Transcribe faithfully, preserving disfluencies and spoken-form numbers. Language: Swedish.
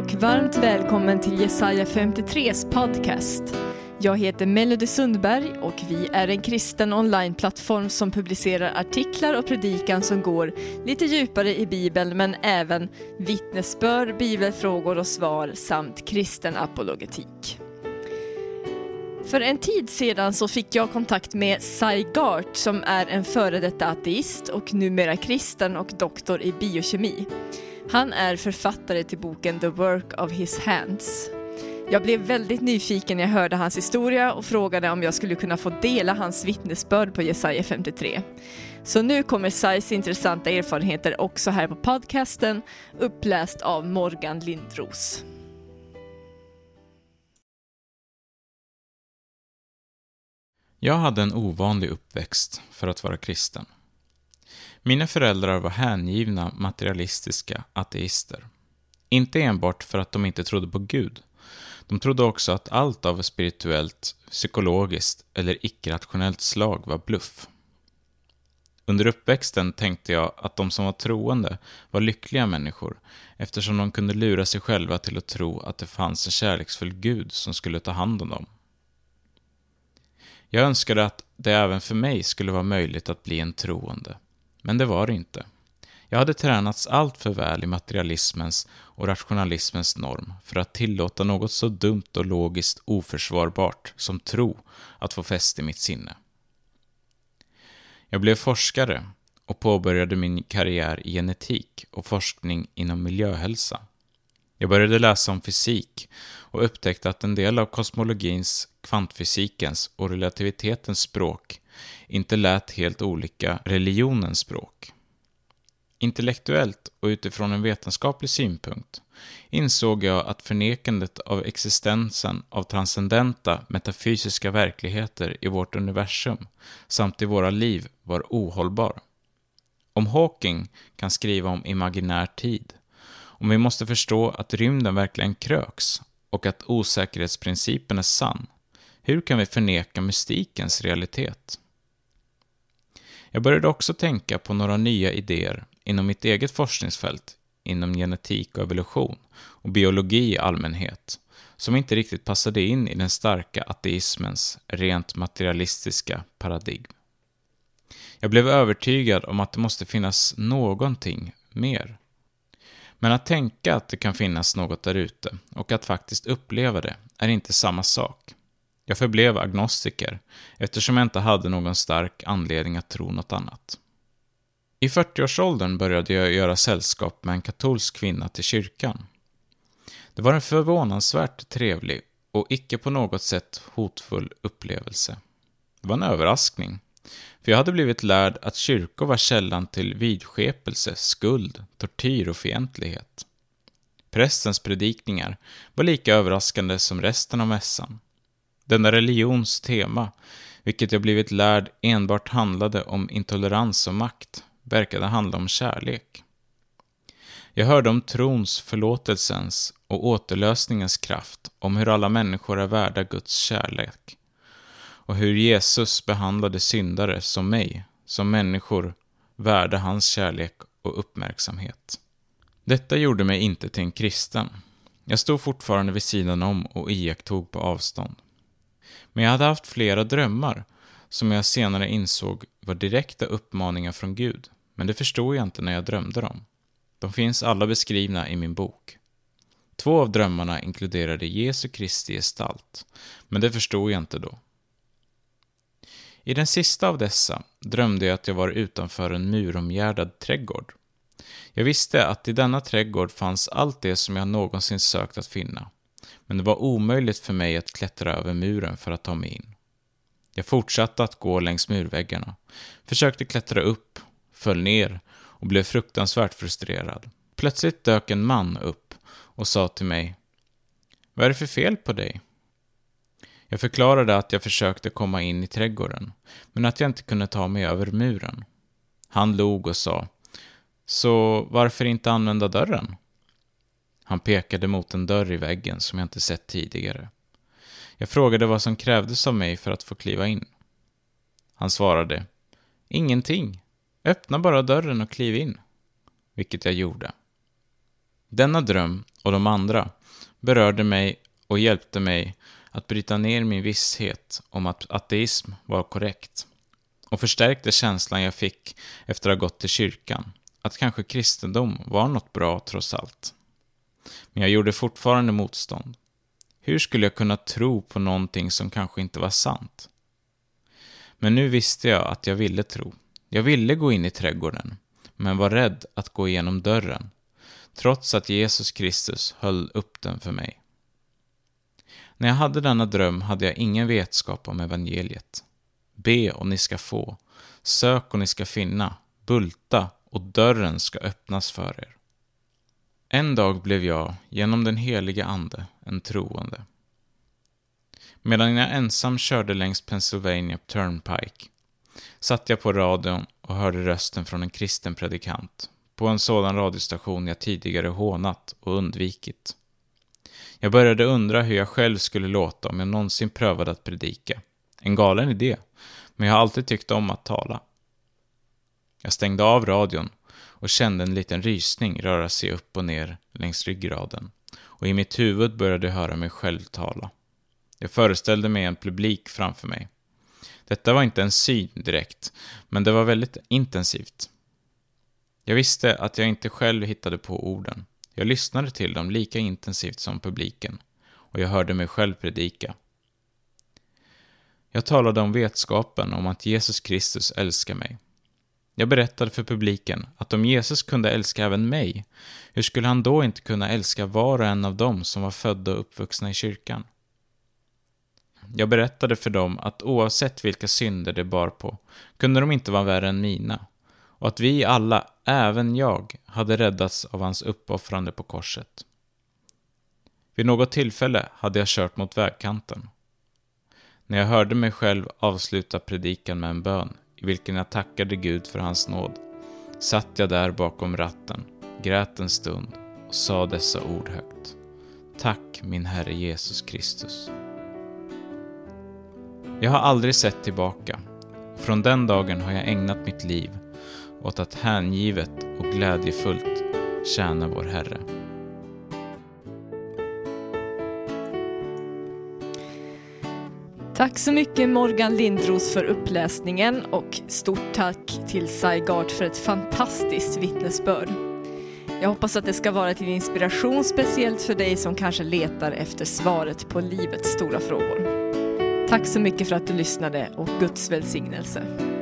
och varmt välkommen till Jesaja femtiotres podcast. Jag heter Melody Sundberg och vi är en kristen online-plattform som publicerar artiklar och predikan som går lite djupare i Bibeln, men även vittnesbörd, bibelfrågor och svar samt kristen apologetik. För en tid sedan så fick jag kontakt med Sy Gart som är en före detta ateist och numera kristen och doktor i biokemi. Han är författare till boken The Work of His Hands. Jag blev väldigt nyfiken när jag hörde hans historia och frågade om jag skulle kunna få dela hans vittnesbörd på Jesaja femtiotre. Så nu kommer Sys intressanta erfarenheter också här på podcasten, uppläst av Morgan Lindros. Jag hade en ovanlig uppväxt för att vara kristen. Mina föräldrar var hängivna materialistiska ateister. Inte enbart för att de inte trodde på Gud. De trodde också att allt av spirituellt, psykologiskt eller icke-rationellt slag var bluff. Under uppväxten tänkte jag att de som var troende var lyckliga människor eftersom de kunde lura sig själva till att tro att det fanns en kärleksfull Gud som skulle ta hand om dem. Jag önskade att det även för mig skulle vara möjligt att bli en troende. Men det var det inte. Jag hade tränats allt för väl i materialismens och rationalismens norm för att tillåta något så dumt och logiskt oförsvarbart som tro att få fäste i mitt sinne. Jag blev forskare och påbörjade min karriär i genetik och forskning inom miljöhälsa. Jag började läsa om fysik och upptäckte att en del av kosmologins, kvantfysikens och relativitetens språk inte lät helt olika religionens språk. Intellektuellt och utifrån en vetenskaplig synpunkt insåg jag att förnekandet av existensen av transcendenta metafysiska verkligheter i vårt universum samt i våra liv var ohållbar. Om Hawking kan skriva om imaginär tid, om vi måste förstå att rymden verkligen kröks och att osäkerhetsprincipen är sann, hur kan vi förneka mystikens realitet? Jag började också tänka på några nya idéer inom mitt eget forskningsfält, inom genetik och evolution och biologi i allmänhet, som inte riktigt passade in i den starka ateismens rent materialistiska paradigm. Jag blev övertygad om att det måste finnas någonting mer. Men att tänka att det kan finnas något där ute och att faktiskt uppleva det är inte samma sak. Jag förblev agnostiker eftersom jag inte hade någon stark anledning att tro något annat. I fyrtioårsåldern började jag göra sällskap med en katolsk kvinna till kyrkan. Det var en förvånansvärt trevlig och icke på något sätt hotfull upplevelse. Det var en överraskning, för jag hade blivit lärd att kyrkor var källan till vidskepelse, skuld, tortyr och fientlighet. Prästens predikningar var lika överraskande som resten av mässan. Denna religions tema, vilket jag blivit lärd enbart handlade om intolerans och makt, verkade handla om kärlek. Jag hörde om trons, förlåtelsens och återlösningens kraft, om hur alla människor är värda Guds kärlek och hur Jesus behandlade syndare som mig, som människor värda hans kärlek och uppmärksamhet. Detta gjorde mig inte till en kristen. Jag stod fortfarande vid sidan om och iakttog på avstånd. Men jag hade haft flera drömmar som jag senare insåg var direkta uppmaningar från Gud, men det förstod jag inte när jag drömde dem. De finns alla beskrivna i min bok. Två av drömmarna inkluderade Jesu Kristi gestalt, men det förstod jag inte då. I den sista av dessa drömde jag att jag var utanför en muromgärdad trädgård. Jag visste att i denna trädgård fanns allt det som jag någonsin sökt att finna, men det var omöjligt för mig att klättra över muren för att ta mig in. Jag fortsatte att gå längs murväggarna, försökte klättra upp, föll ner och blev fruktansvärt frustrerad. Plötsligt dök en man upp och sa till mig: "Vad är det för fel på dig?" Jag förklarade att jag försökte komma in i trädgården, men att jag inte kunde ta mig över muren. Han log och sa: "Så varför inte använda dörren?" Han pekade mot en dörr i väggen som jag inte sett tidigare. Jag frågade vad som krävdes av mig för att få kliva in. Han svarade: "Ingenting. Öppna bara dörren och kliv in." Vilket jag gjorde. Denna dröm och de andra berörde mig och hjälpte mig att bryta ner min visshet om att ateism var korrekt och förstärkte känslan jag fick efter att ha gått till kyrkan, att kanske kristendom var något bra trots allt. Men jag gjorde fortfarande motstånd. Hur skulle jag kunna tro på någonting som kanske inte var sant? Men nu visste jag att jag ville tro. Jag ville gå in i trädgården, men var rädd att gå igenom dörren, trots att Jesus Kristus höll upp den för mig. När jag hade denna dröm hade jag ingen vetskap om evangeliet. Be och ni ska få, sök och ni ska finna, bulta och dörren ska öppnas för er. En dag blev jag, genom den heliga ande, en troende. Medan jag ensam körde längs Pennsylvania Turnpike satt jag på radion och hörde rösten från en kristen predikant på en sådan radiostation jag tidigare hånat och undvikit. Jag började undra hur jag själv skulle låta om jag någonsin prövade att predika. En galen idé, men jag har alltid tyckt om att tala. Jag stängde av radion och kände en liten rysning röra sig upp och ner längs ryggraden, och i mitt huvud började jag höra mig själv tala. Jag föreställde mig en publik framför mig. Detta var inte en syn direkt, men det var väldigt intensivt. Jag visste att jag inte själv hittade på orden. Jag lyssnade till dem lika intensivt som publiken, och jag hörde mig själv predika. Jag talade om vetskapen om att Jesus Kristus älskar mig. Jag berättade för publiken att om Jesus kunde älska även mig, hur skulle han då inte kunna älska var och en av dem som var födda och uppvuxna i kyrkan? Jag berättade för dem att oavsett vilka synder de bar på, kunde de inte vara värre än mina, och att vi alla, även jag, hade räddats av hans uppoffrande på korset. Vid något tillfälle hade jag kört mot vägkanten. När jag hörde mig själv avsluta predikan med en bön, i vilken jag tackade Gud för hans nåd, satt jag där bakom ratten, grät en stund och sa dessa ord högt. Tack min Herre Jesus Kristus. Jag har aldrig sett tillbaka, och från den dagen har jag ägnat mitt liv åt att hängivet och glädjefullt tjäna vår Herre. Tack så mycket Morgan Lindros för uppläsningen, och stort tack till Saigard för ett fantastiskt vittnesbörd. Jag hoppas att det ska vara till inspiration, speciellt för dig som kanske letar efter svaret på livets stora frågor. Tack så mycket för att du lyssnade, och Guds välsignelse.